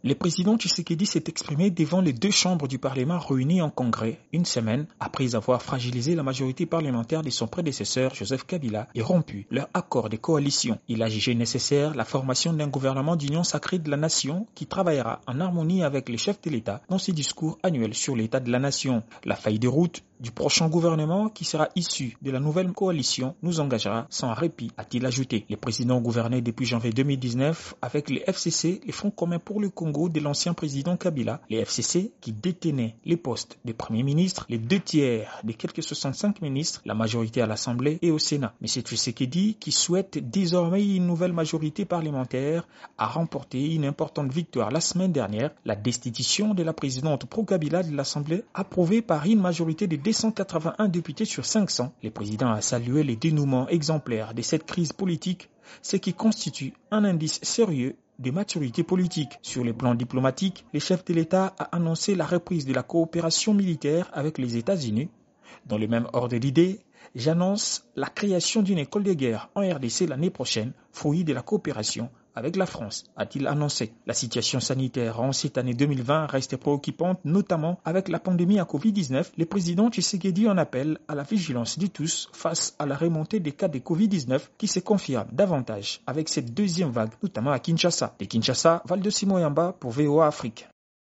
Le président Tshisekedi s'est exprimé devant les deux chambres du Parlement réunies en congrès une semaine après avoir fragilisé la majorité parlementaire de son prédécesseur Joseph Kabila et rompu leur accord de coalition. Il a jugé nécessaire la formation d'un gouvernement d'union sacrée de la nation qui travaillera en harmonie avec les chefs de l'État dans ses discours annuels sur l'état de la nation. La feuille de route du prochain gouvernement qui sera issu de la nouvelle coalition nous engagera sans répit, a-t-il ajouté. Le président gouvernait depuis janvier 2019 avec les FCC, les Fonds communs pour le Congo de l'ancien président Kabila. Les FCC qui détenaient les postes de Premier ministre, les 2/3 des quelques 65 ministres, la majorité à l'Assemblée et au Sénat. M. Tshisekedi, qui souhaite désormais une nouvelle majorité parlementaire, a remporté une importante victoire la semaine dernière, la destitution de la présidente pro-Kabila de l'Assemblée, approuvée par une majorité de 281 députés sur 500. Le président a salué le dénouement exemplaire de cette crise politique, ce qui constitue un indice sérieux de maturité politique. Sur le plan diplomatique, le chef de l'État a annoncé la reprise de la coopération militaire avec les États-Unis. Dans le même ordre d'idées, j'annonce la création d'une école de guerre en RDC l'année prochaine, fruit de la coopération avec la France, a-t-il annoncé. La situation sanitaire en cette année 2020 reste préoccupante, notamment avec la pandémie à Covid-19. Le président Tshisekedi en appelle à la vigilance de tous face à la remontée des cas de Covid-19 qui se confirme davantage avec cette deuxième vague, notamment à Kinshasa. De Kinshasa, Valdo Simoyamba pour VOA Afrique.